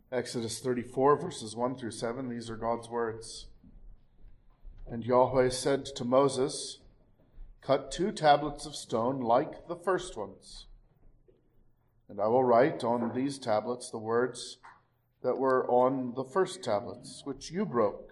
Exodus 34, verses 1 through 7, these are God's words. And Yahweh said to Moses, "Cut 2 tablets of stone like the first ones, and I will write on these tablets the words that were on the first tablets, which you broke.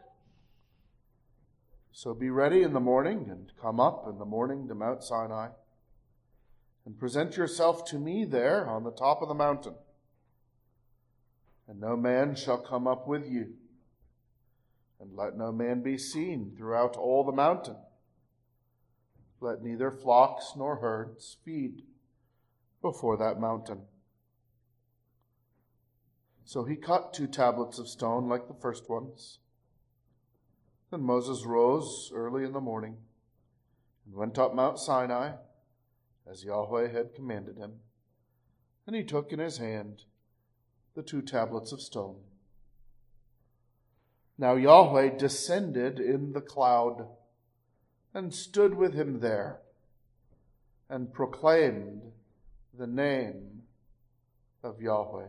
So be ready in the morning, and come up in the morning to Mount Sinai, and present yourself to me there on the top of the mountain. And no man shall come up with you, and let no man be seen throughout all the mountain. Let neither flocks nor herds feed before that mountain." So he cut 2 tablets of stone like the first ones. Then Moses rose early in the morning and went up Mount Sinai, as Yahweh had commanded him. And he took in his hand the 2 tablets of stone. Now Yahweh descended in the cloud and stood with him there and proclaimed the name of Yahweh.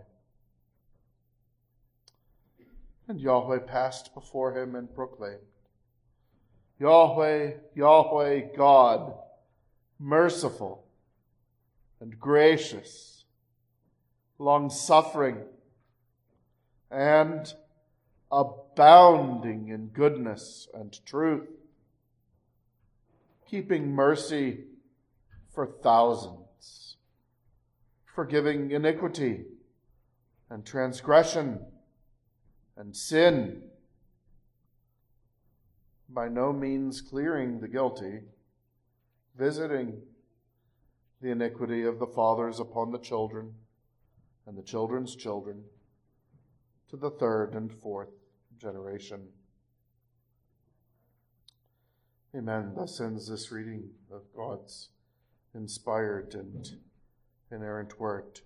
And Yahweh passed before him and proclaimed, "Yahweh, Yahweh, God, merciful and gracious, long-suffering, and abounding in goodness and truth, keeping mercy for thousands, forgiving iniquity and transgression and sin, by no means clearing the guilty, visiting the iniquity of the fathers upon the children and the children's children, to the 3rd and 4th generation." Amen. Thus ends this reading of God's inspired and inerrant word.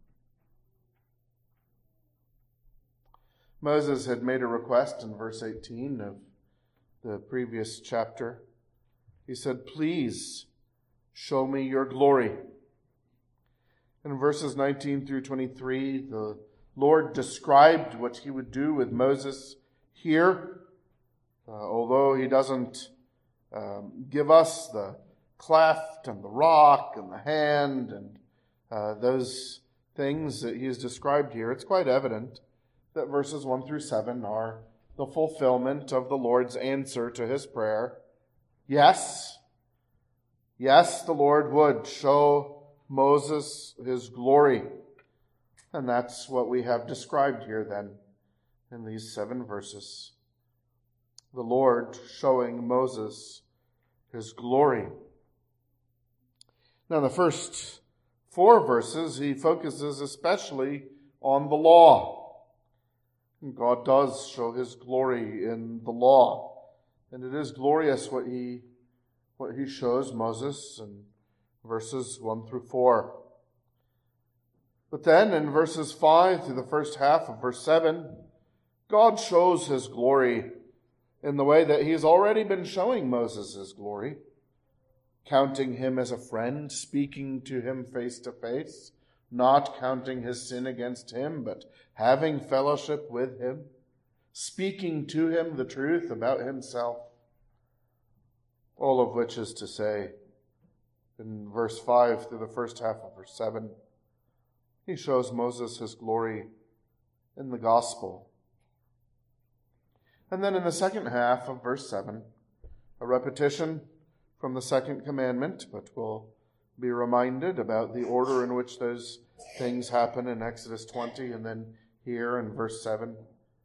Moses had made a request in verse 18 of the previous chapter. He said, "Please show me your glory." In verses 19 through 23, the Lord described what he would do with Moses here, although he doesn't give us the cleft and the rock and the hand and those things that he has described here. It's quite evident that verses 1 through 7 are the fulfillment of the Lord's answer to his prayer. Yes, the Lord would show Moses his glory. And that's what we have described here then in these 7 verses. The Lord showing Moses his glory. Now, the first 4 verses, he focuses especially on the law. And God does show his glory in the law. And it is glorious what he shows Moses in verses 1 through 4. But then in verses 5 through the first half of verse 7, God shows his glory in the way that he has already been showing Moses his glory, counting him as a friend, speaking to him face to face, not counting his sin against him, but having fellowship with him, speaking to him the truth about himself. All of which is to say, in verse 5 through the first half of verse 7, he shows Moses his glory in the gospel. And then in the second half of verse 7, a repetition from the second commandment, but we'll be reminded about the order in which those things happen in Exodus 20 and then here in verse 7.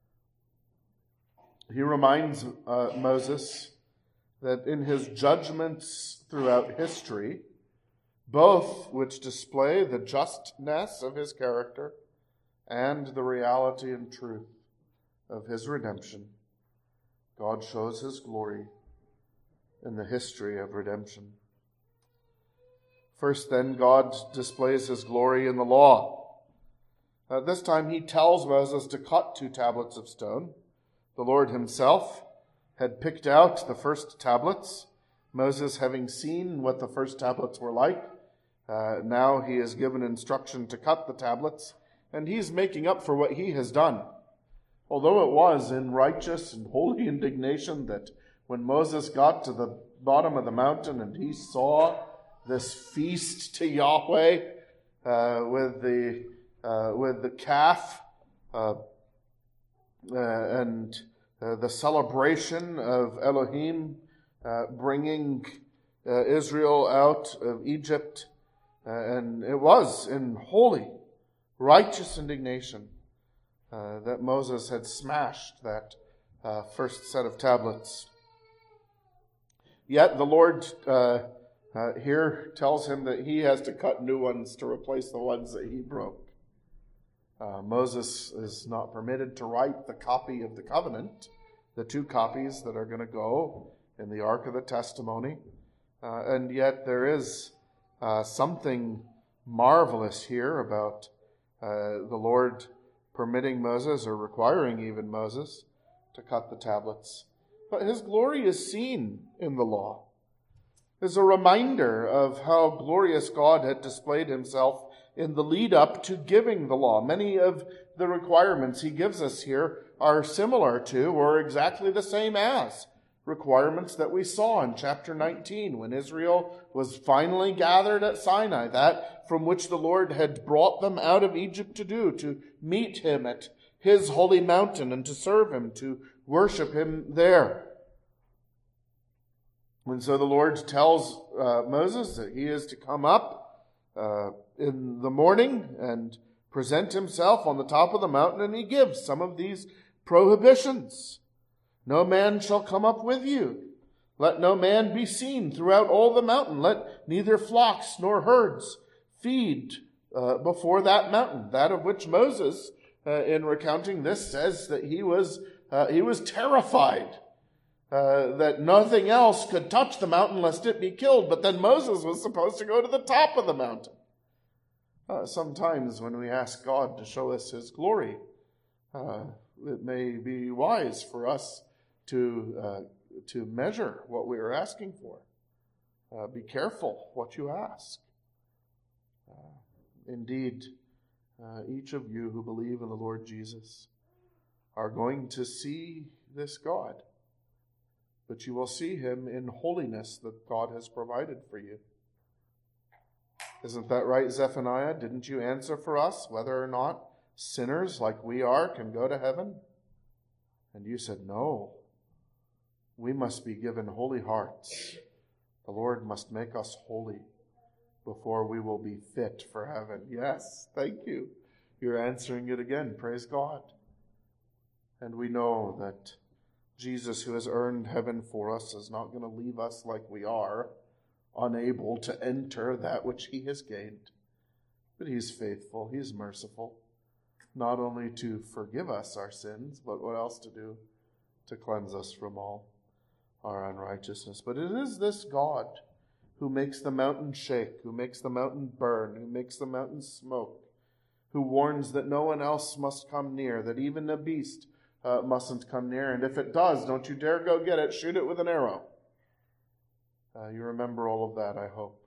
He reminds Moses that in his judgments throughout history, both which display the justness of his character and the reality and truth of his redemption, God shows his glory in the history of redemption. First, then, God displays his glory in the law. This time he tells Moses to cut 2 tablets of stone. The Lord himself had picked out the first tablets. Moses, having seen what the first tablets were like, now he is given instruction to cut the tablets. and he's making up for what he has done. Although it was in righteous and holy indignation that when Moses got to the bottom of the mountain and he saw this feast to Yahweh with the calf and the celebration of Elohim bringing Israel out of Egypt, and it was in holy, righteous indignation that Moses had smashed that first set of tablets. Yet the Lord here tells him that he has to cut new ones to replace the ones that he broke. Moses is not permitted to write the copy of the covenant, the two copies that are going to go in the Ark of the Testimony. And yet there is something marvelous here about the Lord permitting Moses, or requiring even Moses, to cut the tablets. But his glory is seen in the law. There's a reminder of how glorious God had displayed himself in the lead up to giving the law. Many of the requirements he gives us here are similar to, or exactly the same as, requirements that we saw in chapter 19 when Israel was finally gathered at Sinai, that from which the Lord had brought them out of Egypt to do, to meet him at his holy mountain and to serve him, to worship him there. And so the Lord tells Moses that he is to come up in the morning and present himself on the top of the mountain, and he gives some of these prohibitions. No man shall come up with you. Let no man be seen throughout all the mountain. Let neither flocks nor herds feed before that mountain. That of which Moses, in recounting this, says that he was terrified that nothing else could touch the mountain lest it be killed. But then Moses was supposed to go to the top of the mountain. Sometimes when we ask God to show us his glory, it may be wise for us to measure what we are asking for. Be careful what you ask. Indeed, each of you who believe in the Lord Jesus are going to see this God, but you will see him in holiness that God has provided for you. Isn't that right, Zephaniah? Didn't you answer for us whether or not sinners like we are can go to heaven? And you said, no. We must be given holy hearts. The Lord must make us holy before we will be fit for heaven. Yes, thank you. You're answering it again. Praise God. And we know that Jesus, who has earned heaven for us, is not going to leave us like we are, unable to enter that which he has gained. But he's faithful. He's merciful. Not only to forgive us our sins, but what else to do? To cleanse us from all our unrighteousness. But it is this God who makes the mountain shake, who makes the mountain burn, who makes the mountain smoke, who warns that no one else must come near, that even a beast mustn't come near. And if it does, don't you dare go get it. Shoot it with an arrow. You remember all of that, I hope,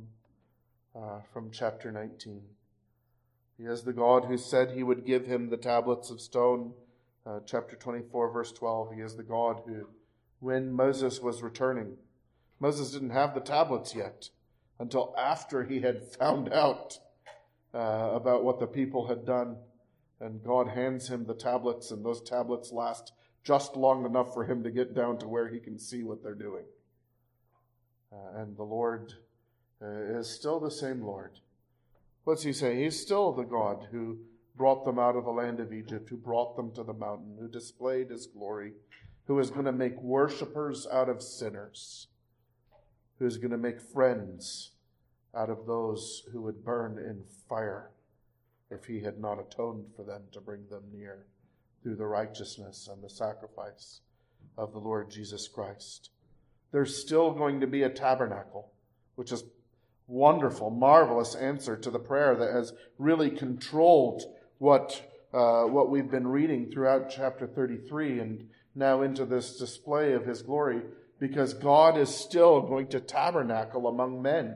from chapter 19. He is the God who said he would give him the tablets of stone. Chapter 24, verse 12. He is the God who, when Moses was returning, Moses didn't have the tablets yet until after he had found out about what the people had done. And God hands him the tablets, and those tablets last just long enough for him to get down to where he can see what they're doing. And the Lord is still the same Lord. What's he say? He's still the God who brought them out of the land of Egypt, who brought them to the mountain, who displayed his glory, who is going to make worshipers out of sinners, who is going to make friends out of those who would burn in fire if he had not atoned for them to bring them near through the righteousness and the sacrifice of the Lord Jesus Christ. There's still going to be a tabernacle, which is wonderful, marvelous answer to the prayer that has really controlled what we've been reading throughout chapter 33 and now into this display of his glory, because God is still going to tabernacle among men.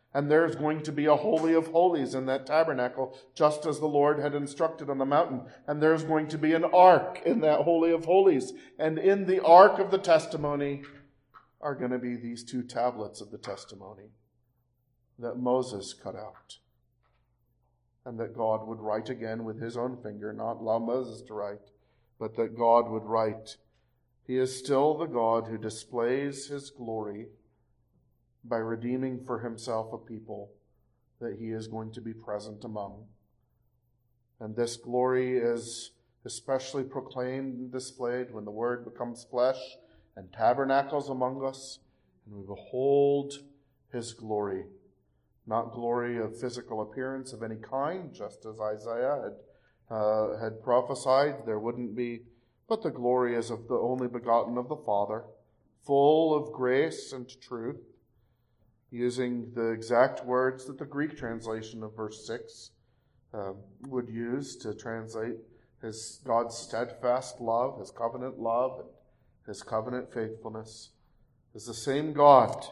And there's going to be a Holy of Holies in that tabernacle, just as the Lord had instructed on the mountain. And there's going to be an ark in that Holy of Holies. And in the ark of the testimony are going to be these 2 tablets of the testimony that Moses cut out. And that God would write again with his own finger, not allow Moses to write, but that God would write. He is still the God who displays his glory by redeeming for himself a people that he is going to be present among. And this glory is especially proclaimed and displayed when the Word becomes flesh and tabernacles among us, and we behold his glory. Not glory of physical appearance of any kind, just as Isaiah had prophesied there wouldn't be, but the glory is of the only begotten of the Father, full of grace and truth, using the exact words that the Greek translation of verse 6 would use to translate God's steadfast love, his covenant love, and his covenant faithfulness, is the same God.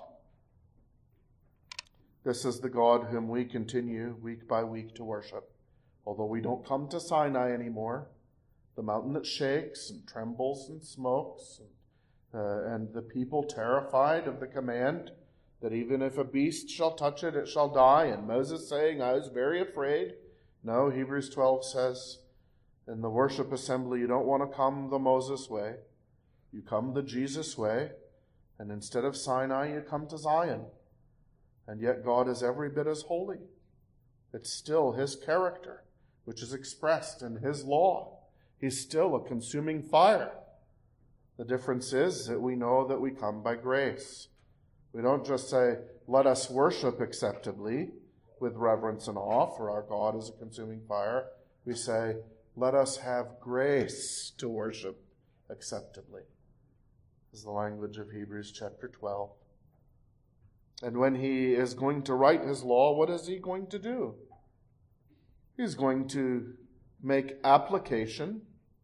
This is the God whom we continue week by week to worship. Although we don't come to Sinai anymore, the mountain that shakes and trembles and smokes, and the people terrified of the command that even if a beast shall touch it, it shall die. And Moses saying, I was very afraid. No, Hebrews 12 says, in the worship assembly, you don't want to come the Moses way. You come the Jesus way. And instead of Sinai, you come to Zion. And yet God is every bit as holy. It's still his character, which is expressed in his law. He's still a consuming fire. The difference is that we know that we come by grace. We don't just say, let us worship acceptably with reverence and awe, for our God is a consuming fire. We say, let us have grace to worship acceptably. This is the language of Hebrews chapter 12. And when he is going to write his law, what is he going to do? He's going to make application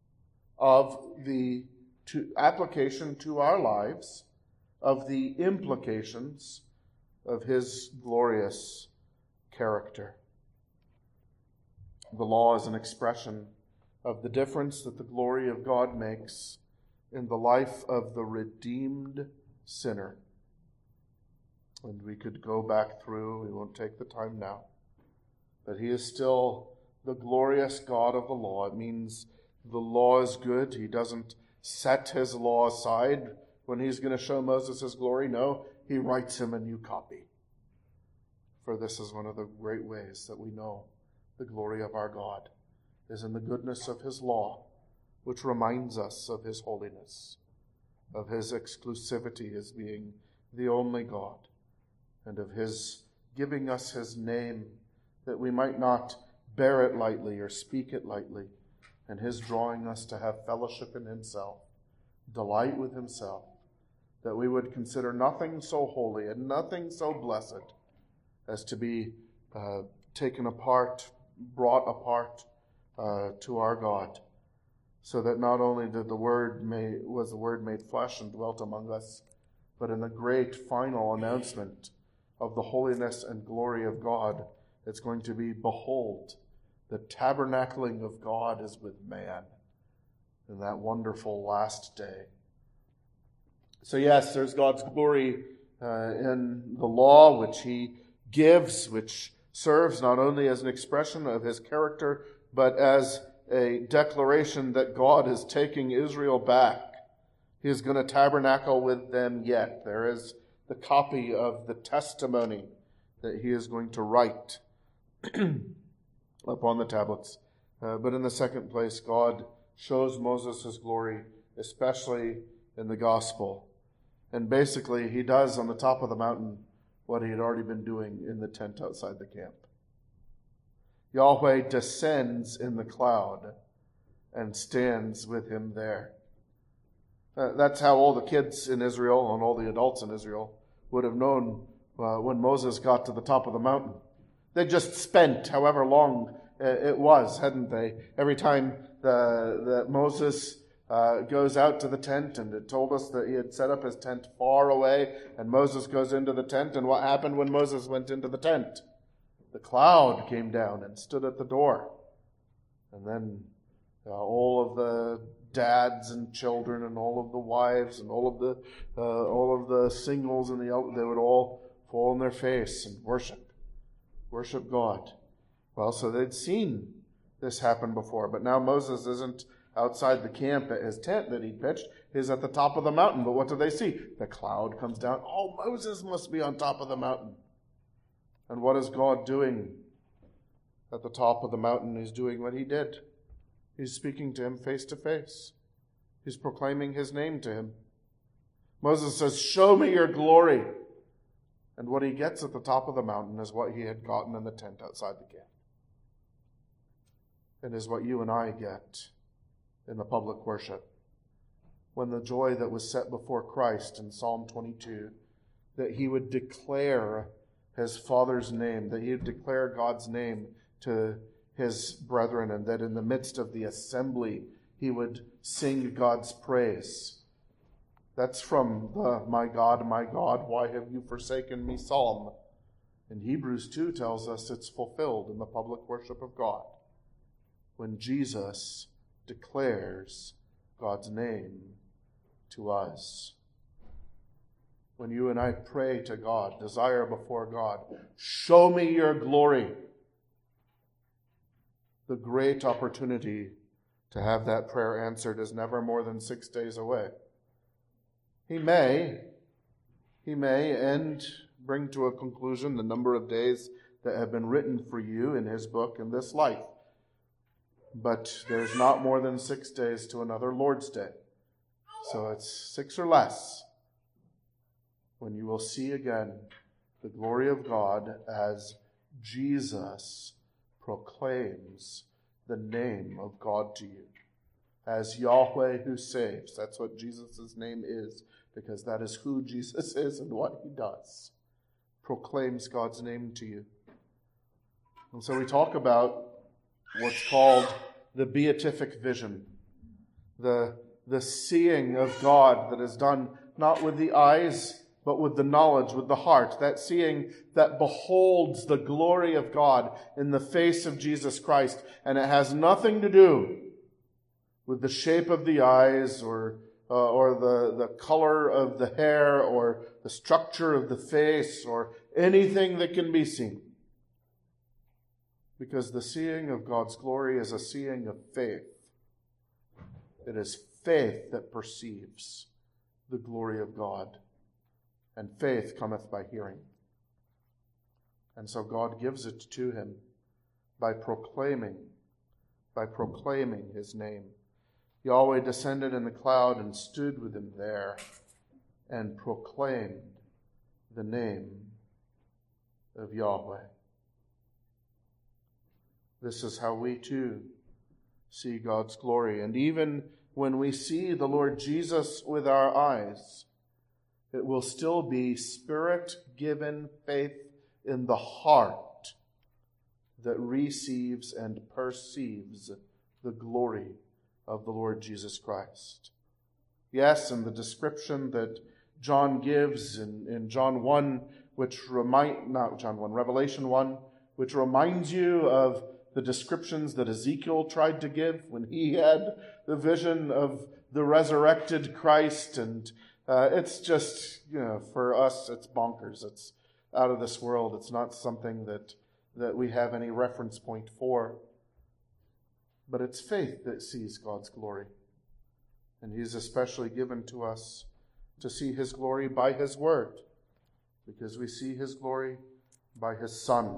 to our lives of the implications of his glorious character. The law is an expression of the difference that the glory of God makes in the life of the redeemed sinner. And we could go back through, we won't take the time now, but he is still the glorious God of the law. It means the law is good. He doesn't set his law aside when he's going to show Moses his glory. No, he writes him a new copy. For this is one of the great ways that we know the glory of our God is in the goodness of his law, which reminds us of his holiness, of his exclusivity as being the only God, and of his giving us his name that we might not bear it lightly or speak it lightly, and his drawing us to have fellowship in himself, delight with himself, that we would consider nothing so holy and nothing so blessed as to be taken apart, brought apart to our God, so that not only did was the Word made flesh and dwelt among us, but in the great final announcement of the holiness and glory of God, it's going to be, behold, the tabernacling of God is with man in that wonderful last day. So yes, there's God's glory in the law, which he gives, which serves not only as an expression of his character, but as a declaration that God is taking Israel back. He is going to tabernacle with them yet. There is the copy of the testimony that he is going to write upon the tablets. But in the second place, God shows Moses his glory, especially in the gospel. And basically, he does on the top of the mountain what he had already been doing in the tent outside the camp. Yahweh descends in the cloud and stands with him there. That's how all the kids in Israel and all the adults in Israel would have known when Moses got to the top of the mountain. They just spent however long it was, hadn't they? Every time that Moses goes out to the tent, and it told us that he had set up his tent far away, and Moses goes into the tent, and what happened when Moses went into the tent? The cloud came down and stood at the door. And then all of the dads and children and all of the wives and all of the singles and they would all fall on their face and worship God. Well, so they'd seen this happen before, but now Moses isn't outside the camp at his tent that he pitched. He's at the top of the mountain. But what do they see? The cloud comes down. Oh, Moses must be on top of the mountain. And what is God doing at the top of the mountain? He's doing what he did. He's speaking to him face to face. He's proclaiming his name to him. Moses says, "Show me your glory." And what he gets at the top of the mountain is what he had gotten in the tent outside the camp. It is what you and I get in the public worship. When the joy that was set before Christ in Psalm 22, that he would declare his Father's name, that he would declare God's name to his brethren, and that in the midst of the assembly he would sing God's praise. That's from the my God, why have you forsaken me psalm. And Hebrews 2 tells us it's fulfilled in the public worship of God when Jesus declares God's name to us. When you and I pray to God, desire before God, show me your glory. The great opportunity to have that prayer answered is never more than 6 days away. He may and bring to a conclusion the number of days that have been written for you in his book in this life. But there's not more than 6 days to another Lord's Day. So it's 6 or less when you will see again the glory of God as Jesus proclaims the name of God to you. As Yahweh who saves. That's what Jesus' name is, because that is who Jesus is and what he does. Proclaims God's name to you. And so we talk about what's called the beatific vision. The seeing of God that is done not with the eyes, but with the knowledge, with the heart. That seeing that beholds the glory of God in the face of Jesus Christ. And it has nothing to do with the shape of the eyes or the color of the hair or the structure of the face or anything that can be seen. Because the seeing of God's glory is a seeing of faith. It is faith that perceives the glory of God. And faith cometh by hearing. And so God gives it to him by proclaiming his name. Yahweh descended in the cloud and stood with him there and proclaimed the name of Yahweh. This is how we too see God's glory. And even when we see the Lord Jesus with our eyes, it will still be Spirit-given faith in the heart that receives and perceives the glory of the Lord Jesus Christ. Yes, in the description that John gives in John 1, Revelation 1, which reminds you of the descriptions that Ezekiel tried to give when he had the vision of the resurrected Christ. And it's just, for us, it's bonkers. It's out of this world. It's not something that we have any reference point for. But it's faith that sees God's glory. And he's especially given to us to see his glory by his word, because we see his glory by his Son.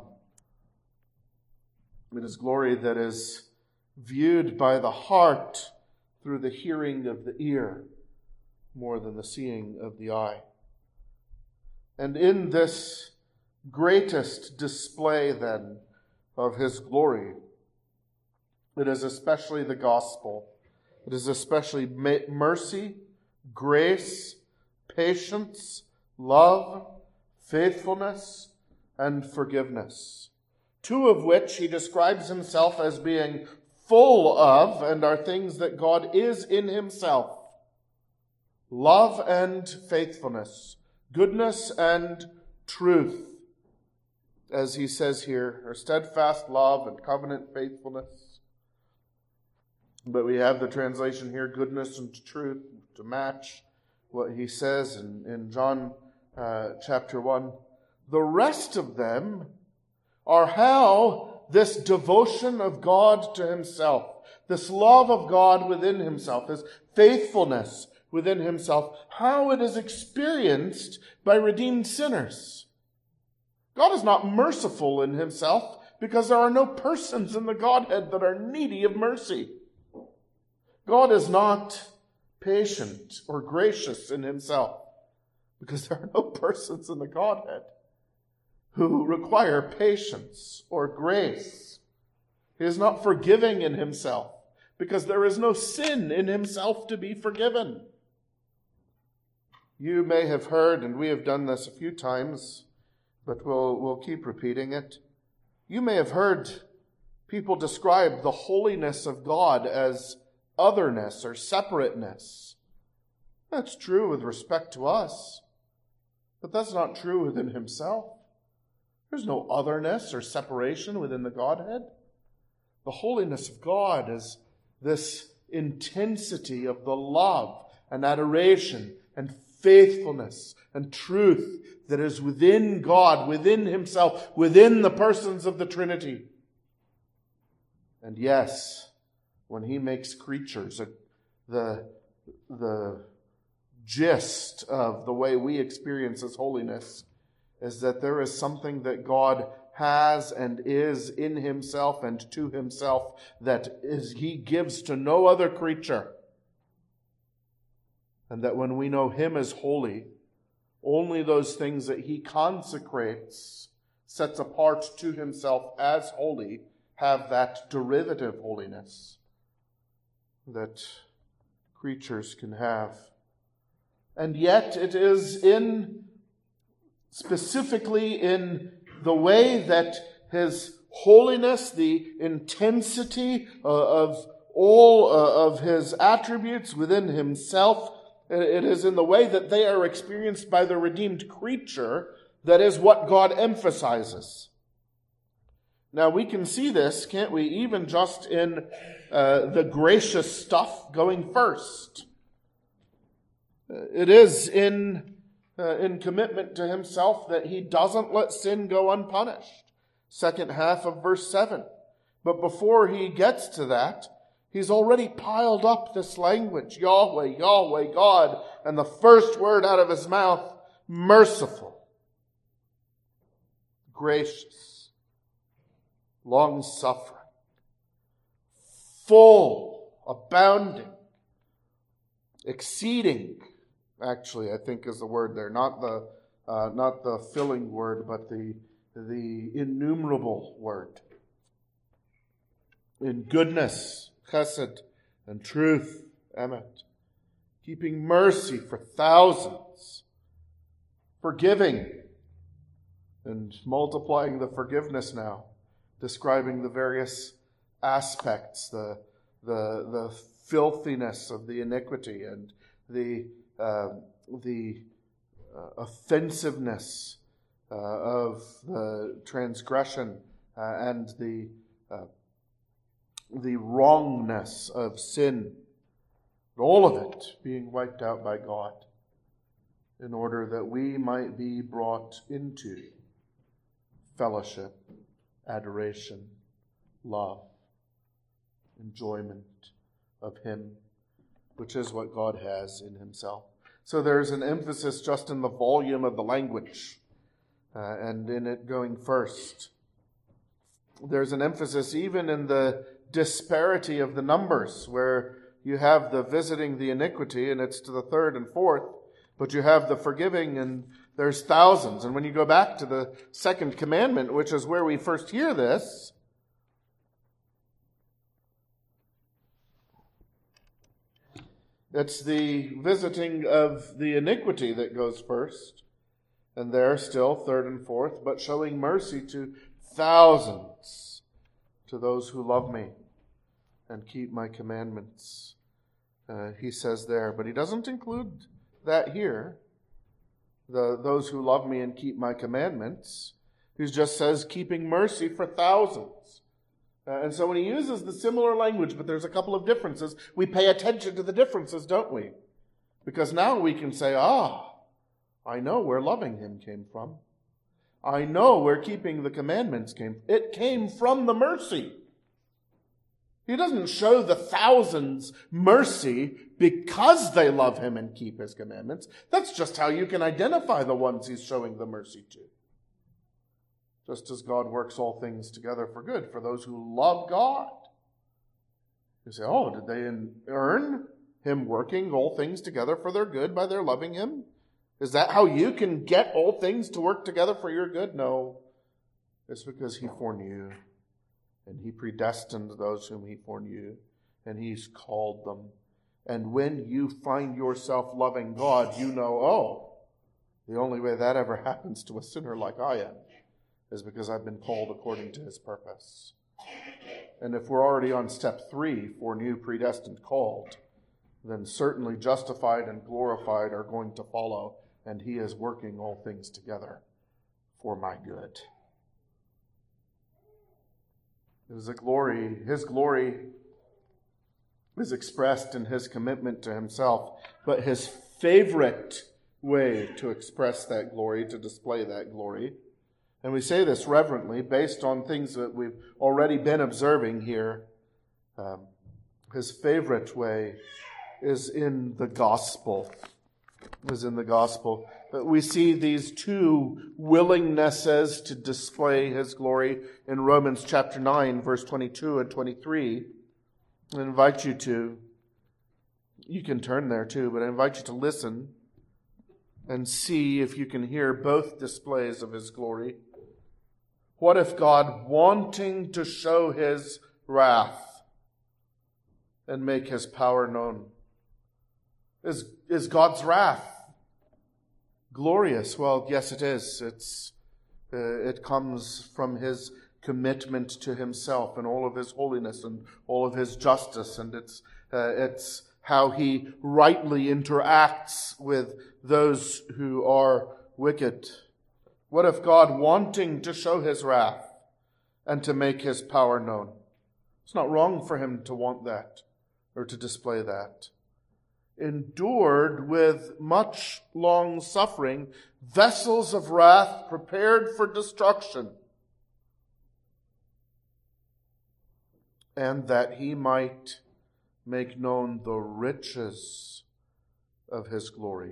It is glory that is viewed by the heart through the hearing of the ear more than the seeing of the eye. And in this greatest display then of his glory, it is especially the gospel. It is especially mercy, grace, patience, love, faithfulness, and forgiveness, 2 of which he describes himself as being full of and are things that God is in himself. Love and faithfulness, goodness and truth, as he says here, or steadfast love and covenant faithfulness. But we have the translation here, goodness and truth, to match what he says in John chapter 1. The rest of them are how this devotion of God to himself, this love of God within himself, this faithfulness within himself, how it is experienced by redeemed sinners. God is not merciful in himself because there are no persons in the Godhead that are needy of mercy. God is not patient or gracious in himself because there are no persons in the Godhead who require patience or grace. He is not forgiving in himself because there is no sin in himself to be forgiven. You may have heard, and we have done this a few times, but we'll keep repeating it. You may have heard people describe the holiness of God as otherness or separateness. That's true with respect to us, but that's not true within himself. There's no otherness or separation within the Godhead. The holiness of God is this intensity of the love and adoration and faithfulness and truth that is within God, within himself, within the persons of the Trinity. And yes, when he makes creatures, the gist of the way we experience his holiness is that there is something that God has and is in himself and to himself that he gives to no other creature. And that when we know him as holy, only those things that he consecrates, sets apart to himself as holy, have that derivative holiness that creatures can have. And yet it is specifically in the way that his holiness, the intensity of all of his attributes within himself, it is in the way that they are experienced by the redeemed creature that is what God emphasizes. Now we can see this, can't we, even just in the gracious stuff going first. It is in commitment to himself that he doesn't let sin go unpunished. Second half of verse 7. But before he gets to that, he's already piled up this language, Yahweh, Yahweh, God, and the first word out of his mouth, merciful, gracious, long-suffering, full, abounding, exceeding, actually, I think is the word there, not the filling word, but the innumerable word. In goodness, chesed, and truth, emet, keeping mercy for thousands, forgiving, and multiplying the forgiveness now, describing the various aspects, the filthiness of the iniquity and the offensiveness of the transgression and the wrongness of sin. All of it being wiped out by God in order that we might be brought into fellowship, adoration, love, enjoyment of him, which is what God has in himself. So there's an emphasis just in the volume of the language and in it going first. There's an emphasis even in the disparity of the numbers, where you have the visiting the iniquity and it's to the third and fourth, but you have the forgiving and there's thousands. And when you go back to the second commandment, which is where we first hear this, it's the visiting of the iniquity that goes first, and there still third and fourth, but showing mercy to thousands, to those who love me. and keep my commandments. He says there, but he doesn't include that here. Those who love me and keep my commandments. He just says keeping mercy for thousands. And so when he uses the similar language, but there's a couple of differences, we pay attention to the differences, don't we? Because now we can say, I know where loving him came from. I know where keeping the commandments came. It came from the mercy. He doesn't show the thousands mercy because they love him and keep his commandments. That's just how you can identify the ones he's showing the mercy to. Just as God works all things together for good for those who love God. You say, did they earn him working all things together for their good by their loving him? Is that how you can get all things to work together for your good? No. It's because he foreknew. And he predestined those whom he foreknew. And he's called them. And when you find yourself loving God, you know, the only way that ever happens to a sinner like I am is because I've been called according to his purpose. And if we're already on step 3, foreknew, predestined, called, then certainly justified and glorified are going to follow. And he is working all things together for my good. His glory is expressed in his commitment to himself, but his favorite way to express that glory, to display that glory, and we say this reverently based on things that we've already been observing here, his favorite way is in the gospel. But we see these two willingnesses to display his glory in Romans chapter 9, verse 22 and 23. I invite you can turn there too, but I invite you to listen and see if you can hear both displays of his glory. What if God, wanting to show his wrath and make his power known? Is God's wrath glorious? Well, yes, it is. It comes from his commitment to himself and all of his holiness and all of his justice, and it's how he rightly interacts with those who are wicked. What if God, wanting to show his wrath and to make his power known? It's not wrong for him to want that or to display that. Endured with much long suffering, vessels of wrath prepared for destruction, and that he might make known the riches of his glory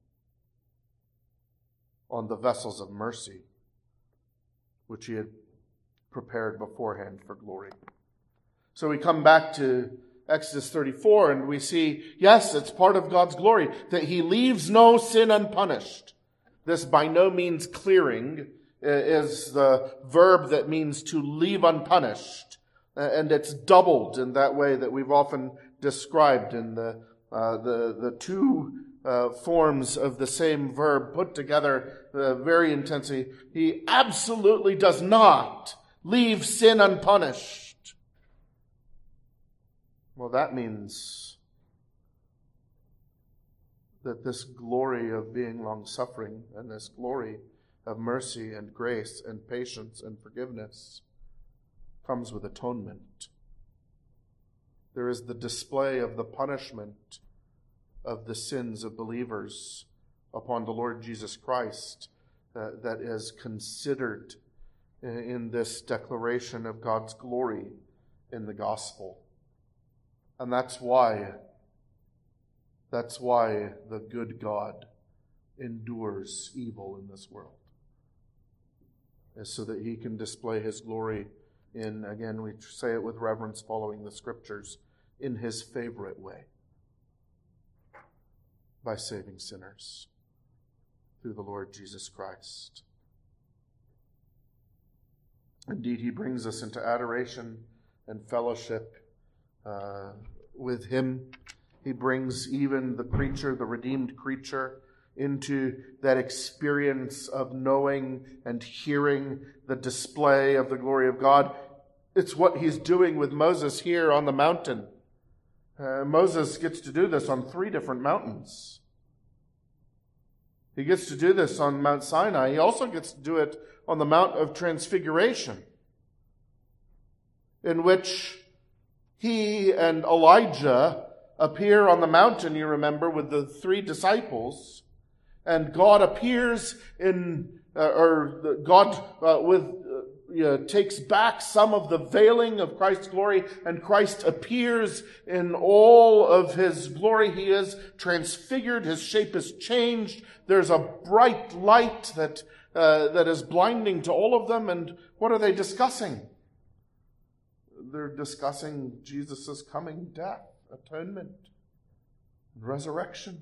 on the vessels of mercy, which he had prepared beforehand for glory. So we come back to Exodus 34, and we see, yes, it's part of God's glory that he leaves no sin unpunished. This by no means clearing is the verb that means to leave unpunished. And it's doubled in that way that we've often described in the two forms of the same verb put together very intensely. He absolutely does not leave sin unpunished. Well, that means that this glory of being long-suffering and this glory of mercy and grace and patience and forgiveness comes with atonement. There is the display of the punishment of the sins of believers upon the Lord Jesus Christ that is considered in this declaration of God's glory in the gospel. And that's why the good God endures evil in this world, is so that he can display his glory in, again, we say it with reverence following the scriptures, in his favorite way, by saving sinners through the Lord Jesus Christ. Indeed, he brings us into adoration and fellowship with him. He brings even the creature, the redeemed creature, into that experience of knowing and hearing the display of the glory of God. It's what he's doing with Moses here on the mountain. Moses gets to do this on 3 different mountains. He gets to do this on Mount Sinai. He also gets to do it on the Mount of Transfiguration, in which he and Elijah appear on the mountain, you remember, with the 3 disciples, and God appears takes back some of the veiling of Christ's glory, and Christ appears in all of his glory. He is transfigured. His shape is changed. There's a bright light that is blinding to all of them. And what are they discussing? They're discussing Jesus' coming death, atonement, and resurrection.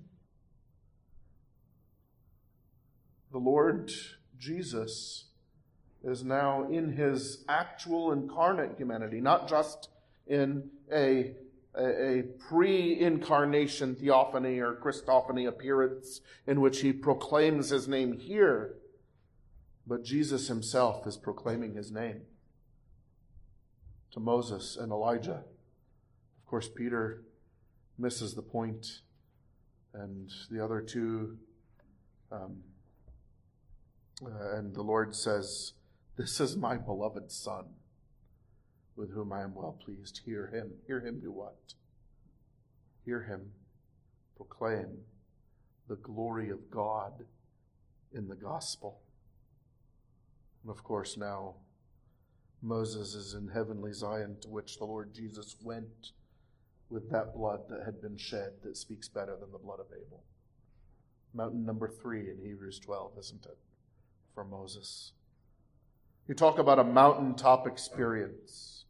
The Lord Jesus is now in his actual incarnate humanity, not just in a pre-incarnation theophany or Christophany appearance in which he proclaims his name here, but Jesus himself is proclaiming his name to Moses and Elijah. Of course, Peter misses the point, and the other 2, and the Lord says, "This is my beloved Son, with whom I am well pleased. Hear him." Hear him do what? Hear him proclaim the glory of God in the gospel. And of course now, Moses is in heavenly Zion, to which the Lord Jesus went with that blood that had been shed that speaks better than the blood of Abel. Mountain number 3 in Hebrews 12, isn't it? For Moses. You talk about a mountaintop experience.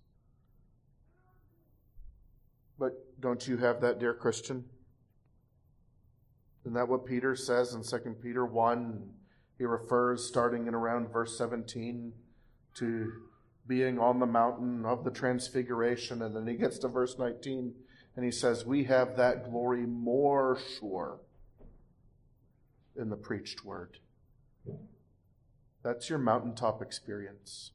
But don't you have that, dear Christian? Isn't that what Peter says in 2 Peter 1? He refers, starting in around verse 17, to being on the mountain of the transfiguration. And then he gets to verse 19, and he says, we have that glory more sure in the preached word. That's your mountaintop experience.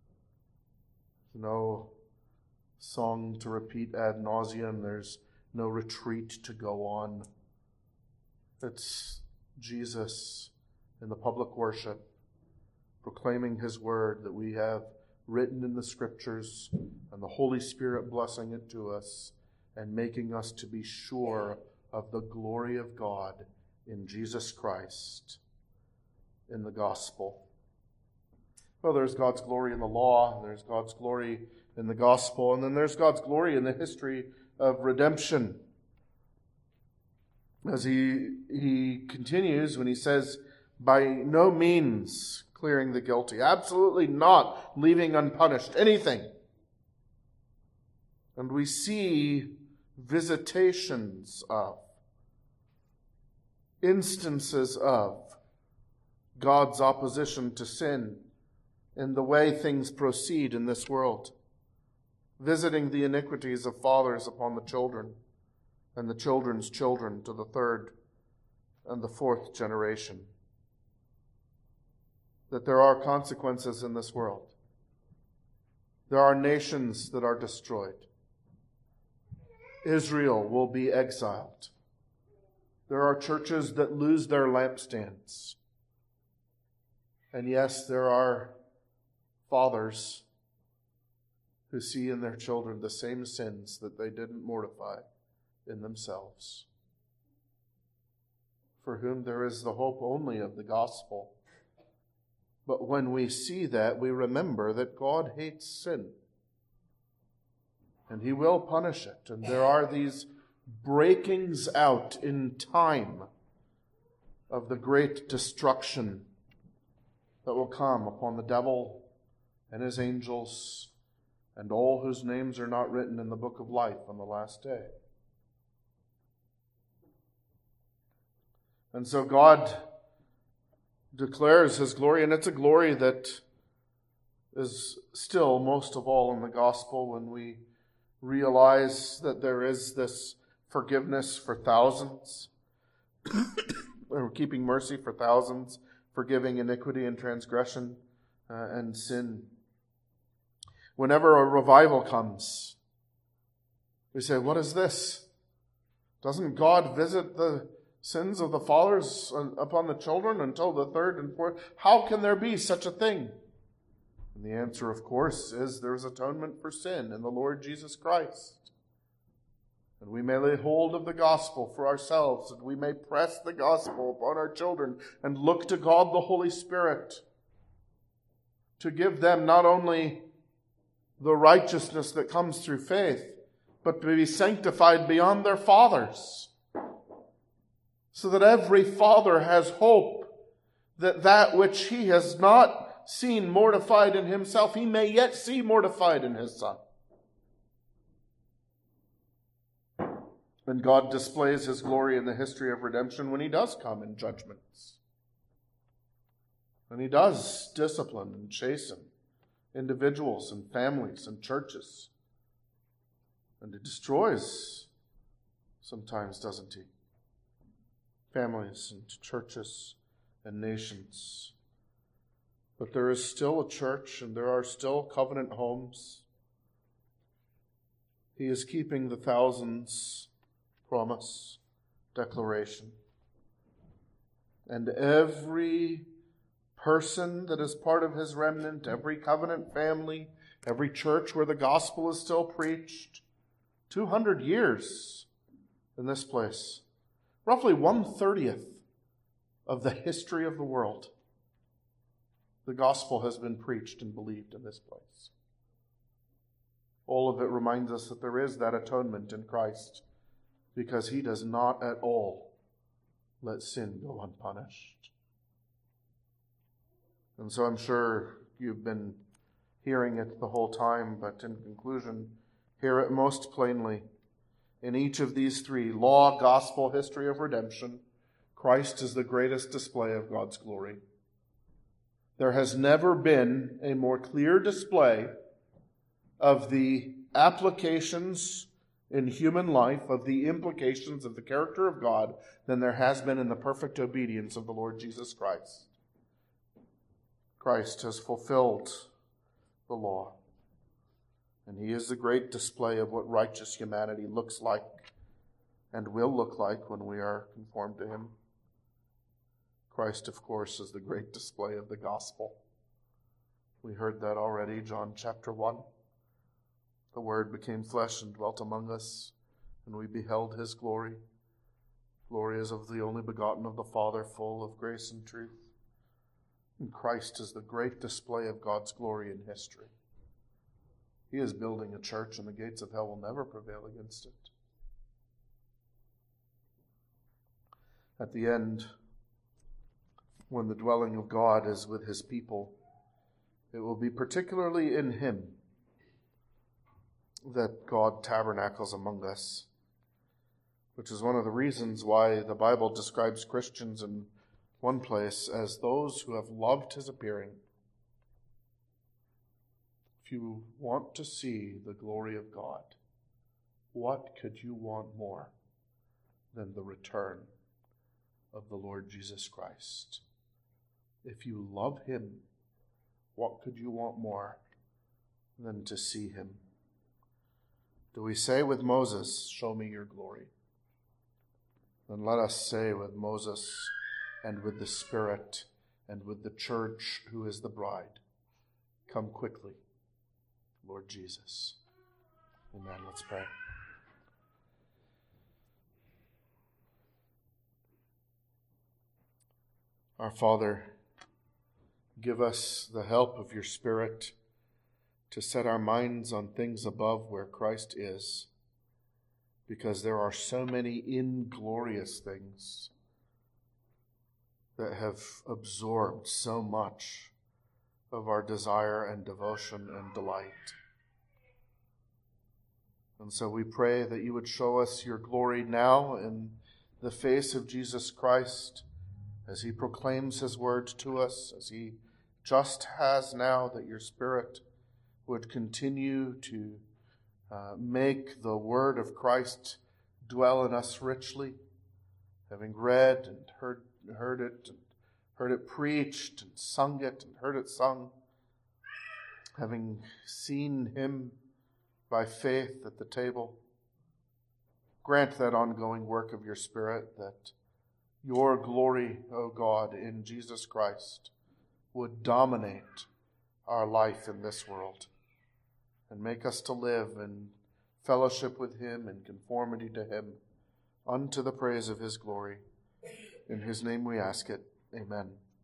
No song to repeat ad nauseum. There's no retreat to go on. It's Jesus in the public worship, proclaiming his word that we have written in the scriptures, and the Holy Spirit blessing it to us and making us to be sure of the glory of God in Jesus Christ in the gospel. Well, there's God's glory in the law, and there's God's glory in the gospel, and then there's God's glory in the history of redemption. As he continues when he says, by no means clearing the guilty, absolutely not leaving unpunished anything. And we see visitations of, instances of God's opposition to sin in the way things proceed in this world, visiting the iniquities of fathers upon the children, and the children's children to the 3rd and the 4th generation. That there are consequences in this world. There are nations that are destroyed. Israel will be exiled. There are churches that lose their lampstands. And yes, there are fathers who see in their children the same sins that they didn't mortify in themselves, for whom there is the hope only of the gospel. But when we see that, we remember that God hates sin, and he will punish it. And there are these breakings out in time of the great destruction that will come upon the devil and his angels and all whose names are not written in the book of life on the last day. And so God declares his glory, and it's a glory that is still most of all in the gospel when we realize that there is this forgiveness for thousands, or keeping mercy for thousands, forgiving iniquity and transgression and sin. Whenever a revival comes, we say, what is this? Doesn't God visit the sins of the fathers upon the children until the third and fourth? How can there be such a thing? And the answer, of course, is there's atonement for sin in the Lord Jesus Christ. And we may lay hold of the gospel for ourselves, and we may press the gospel upon our children and look to God the Holy Spirit to give them not only the righteousness that comes through faith, but to be sanctified beyond their fathers, so that every father has hope that that which he has not seen mortified in himself, he may yet see mortified in his son. And God displays his glory in the history of redemption when he does come in judgments. And he does discipline and chasten individuals and families and churches. And he destroys, sometimes, doesn't he? Families and churches and nations. But there is still a church and there are still covenant homes. He is keeping the thousands promise, declaration. And every person that is part of his remnant, every covenant family, every church where the gospel is still preached, 200 years in this place, roughly 1/30 of the history of the world, the gospel has been preached and believed in this place. All of it reminds us that there is that atonement in Christ, because he does not at all let sin go unpunished. And so I'm sure you've been hearing it the whole time, but in conclusion, hear it most plainly. In each of these three, law, gospel, history of redemption, Christ is the greatest display of God's glory. There has never been a more clear display of the applications in human life, of the implications of the character of God, than there has been in the perfect obedience of the Lord Jesus Christ. Christ has fulfilled the law, and he is the great display of what righteous humanity looks like and will look like when we are conformed to him. Christ, of course, is the great display of the gospel. We heard that already, John chapter 1. The Word became flesh and dwelt among us, and we beheld his glory. Glory as of the only begotten of the Father, full of grace and truth. And Christ is the great display of God's glory in history. He is building a church, and the gates of hell will never prevail against it. At the end, when the dwelling of God is with his people, it will be particularly in him that God tabernacles among us, which is one of the reasons why the Bible describes Christians in one place as those who have loved his appearing. If you want to see the glory of God, what could you want more than the return of the Lord Jesus Christ? If you love him, what could you want more than to see him? Do we say with Moses, "Show me your glory"? Then let us say with Moses and with the Spirit and with the church who is the bride, "Come quickly, Lord Jesus." Amen. Let's pray. Our Father, give us the help of your Spirit to set our minds on things above where Christ is, because there are so many inglorious things that have absorbed so much of our desire and devotion and delight. And so we pray that you would show us your glory now in the face of Jesus Christ as he proclaims his word to us, as he just has now, that your Spirit would continue to make the word of Christ dwell in us richly, having read and heard it preached and sung it and heard it sung. having seen him by faith at the table, grant that ongoing work of your Spirit, that your glory, O God, in Jesus Christ would dominate our life in this world and make us to live in fellowship with him and conformity to him unto the praise of his glory. In his name we ask it. Amen.